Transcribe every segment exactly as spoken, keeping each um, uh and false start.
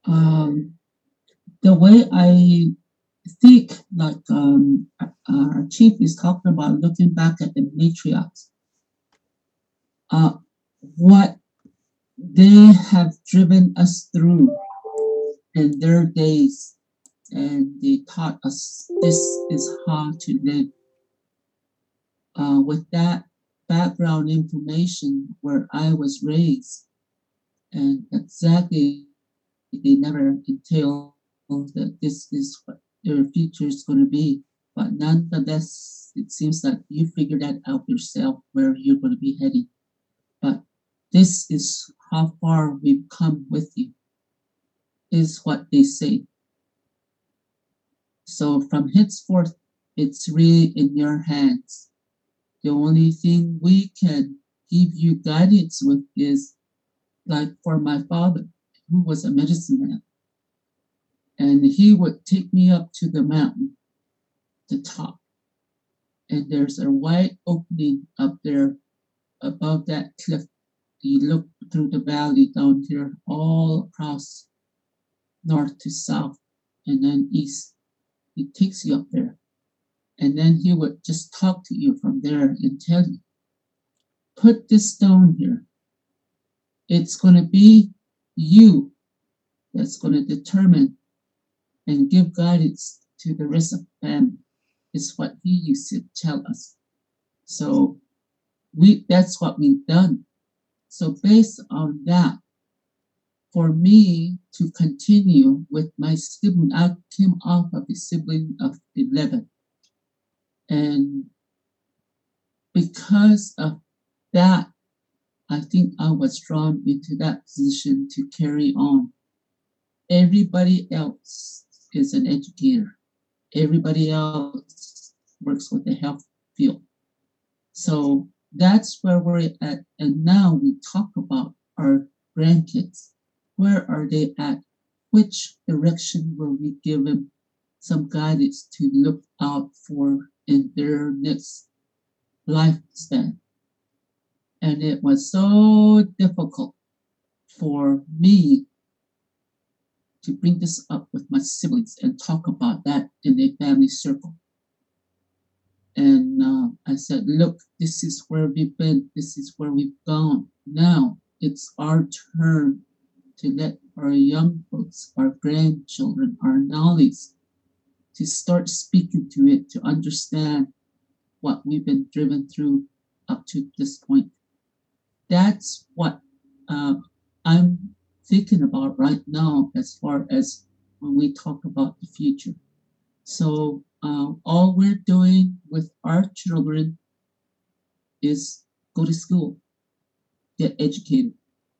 Um, the way I think, like um, our chief is talking about looking back at the matriarchs, uh, what they have driven us through in their days, and they taught us this is how to live. Uh, with that background information where I was raised, and exactly they never entail that this is what your future is going to be. But nonetheless, it seems that you figure that out yourself where you're going to be heading. But this is how far we've come with you, is what they say. So from henceforth, it's really in your hands. The only thing we can give you guidance with is like for my father, who was a medicine man, and he would take me up to the mountain, the top, and there's a wide opening up there above that cliff. You look through the valley down here, all across north to south, and then east. He takes you up there, and then he would just talk to you from there and tell you, put this stone here. It's going to be you that's going to determine and give guidance to the rest of the family, is what he used to tell us. So we that's what we've done. So based on that, for me to continue with my sibling, I came off of a sibling of eleven. And because of that, I think I was drawn into that position to carry on. Everybody else is an educator. Everybody else works with the health field. So that's where we're at. And now we talk about our grandkids. Where are they at? Which direction will we give them some guidance to look out for in their next lifespan? And it was so difficult for me to bring this up with my siblings and talk about that in a family circle. And uh, I said, look, this is where we've been, this is where we've gone. Now it's our turn to let our young folks, our grandchildren, our knowledge, to start speaking to it, to understand what we've been driven through up to this point. That's what uh, I'm thinking about right now as far as when we talk about the future. So uh, all we're doing with our children is go to school, get educated.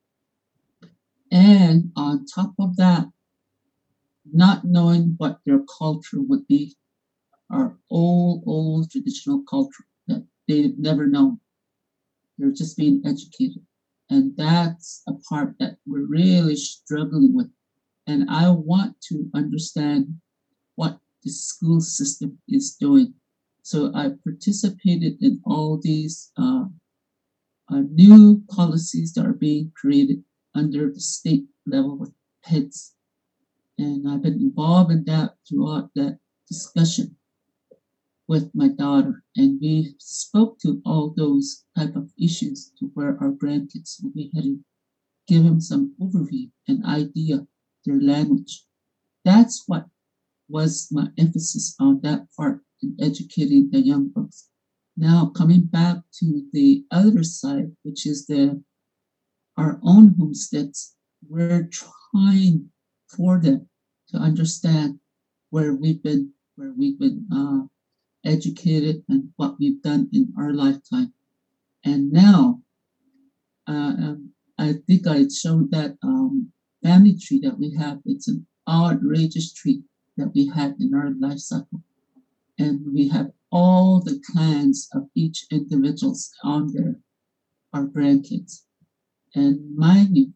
And on top of that, not knowing what their culture would be, our old, old traditional culture that they've never known. They're just being educated. And that's a part that we're really struggling with. And I want to understand what the school system is doing. So I participated in all these uh, uh, new policies that are being created under the state level with P E D S. And I've been involved in that throughout that discussion with my daughter. And we spoke to all those type of issues to where our grandkids will be heading, give them some overview and idea, their language. That's what was my emphasis on that part in educating the young folks. Now coming back to the other side, which is the our own homesteads, we're trying for them to understand where we've been, where we've been uh, educated, and what we've done in our lifetime. And now, uh, um, I think I showed that um, family tree that we have. It's an outrageous tree that we had in our life cycle. And we have all the clans of each individuals on there, our grandkids. And mind you,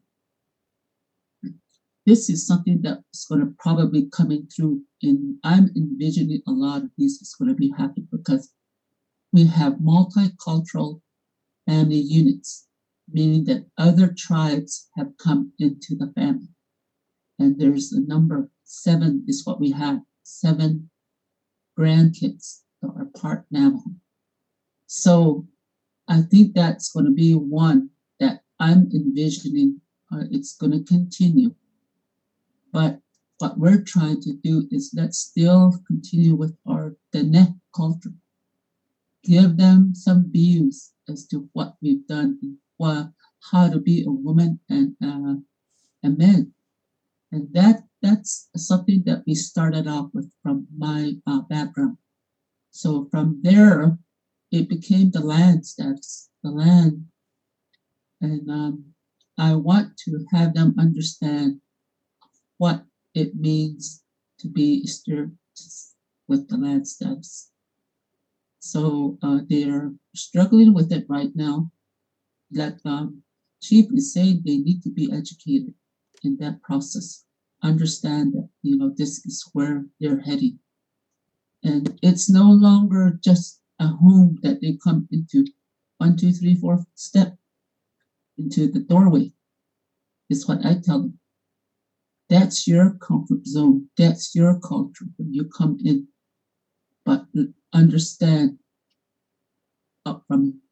this is something that's going to probably coming through. And I'm envisioning a lot of this is going to be happening because we have multicultural family units, meaning that other tribes have come into the family. and there's a number seven is what we have. Seven grandkids that are part Navajo. So I think that's going to be one that I'm envisioning. Uh, it's going to continue. But what we're trying to do is let's still continue with our Dene culture. Give them some views as to what we've done, and what, how to be a woman and uh, a man. And that that's something that we started off with from my uh, background. So from there, it became the land status, the land. And um, I want to have them understand what it means to be Sturgis with the land status. So uh, they are struggling with it right now. Like um, Chief is saying, they need to be educated in that process. Understand that you know this is where they're heading, and it's no longer just a home that they come into. One, two, three, four step into the doorway is what I tell them. That's your comfort zone. That's your culture when you come in. But understand up from